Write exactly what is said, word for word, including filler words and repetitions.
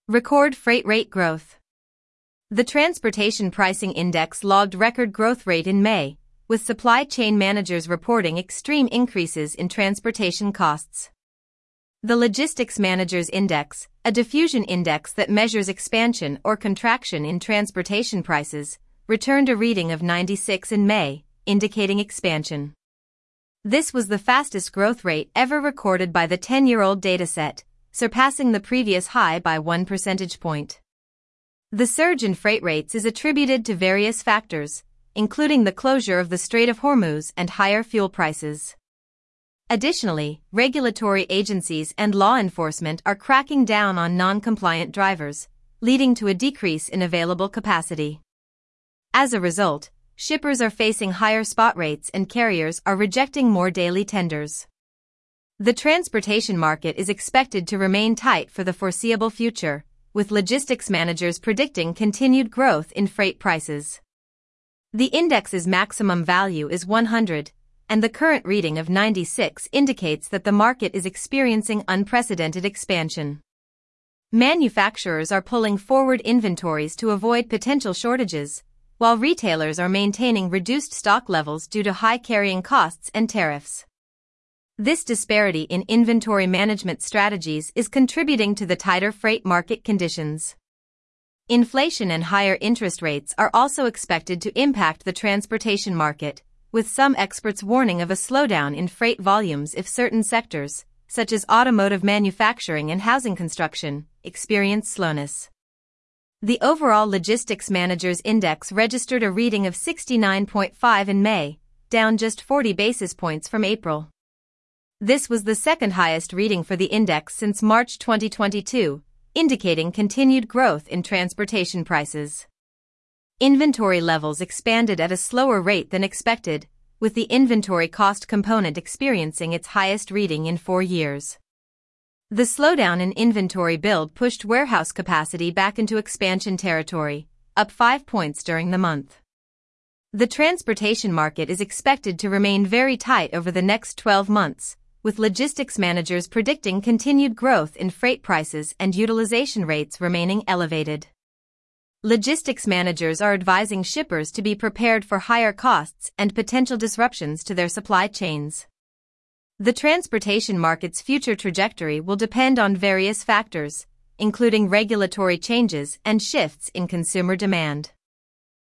Record freight rate growth. The Transportation Pricing Index logged record growth rate in May, with supply chain managers reporting extreme increases in transportation costs. The Logistics Managers Index, a diffusion index that measures expansion or contraction in transportation prices, returned a reading of ninety-six in May, indicating expansion. This was the fastest growth rate ever recorded by the ten-year-old dataset, surpassing the previous high by one percentage point. The surge in freight rates is attributed to various factors, including the closure of the Strait of Hormuz and higher fuel prices. Additionally, regulatory agencies and law enforcement are cracking down on non-compliant drivers, leading to a decrease in available capacity. As a result, shippers are facing higher spot rates and carriers are rejecting more daily tenders. The transportation market is expected to remain tight for the foreseeable future, with logistics managers predicting continued growth in freight prices. The index's maximum value is one hundred, and the current reading of ninety-six indicates that the market is experiencing unprecedented expansion. Manufacturers are pulling forward inventories to avoid potential shortages, while retailers are maintaining reduced stock levels due to high carrying costs and tariffs. This disparity in inventory management strategies is contributing to the tighter freight market conditions. Inflation and higher interest rates are also expected to impact the transportation market, with some experts warning of a slowdown in freight volumes if certain sectors, such as automotive manufacturing and housing construction, experience slowness. The overall Logistics Managers Index registered a reading of sixty-nine point five in May, down just forty basis points from April. This was the second highest reading for the index since March twenty twenty-two, indicating continued growth in transportation prices. Inventory levels expanded at a slower rate than expected, with the inventory cost component experiencing its highest reading in four years. The slowdown in inventory build pushed warehouse capacity back into expansion territory, up five points during the month. The transportation market is expected to remain very tight over the next twelve months, with logistics managers predicting continued growth in freight prices and utilization rates remaining elevated. Logistics managers are advising shippers to be prepared for higher costs and potential disruptions to their supply chains. The transportation market's future trajectory will depend on various factors, including regulatory changes and shifts in consumer demand.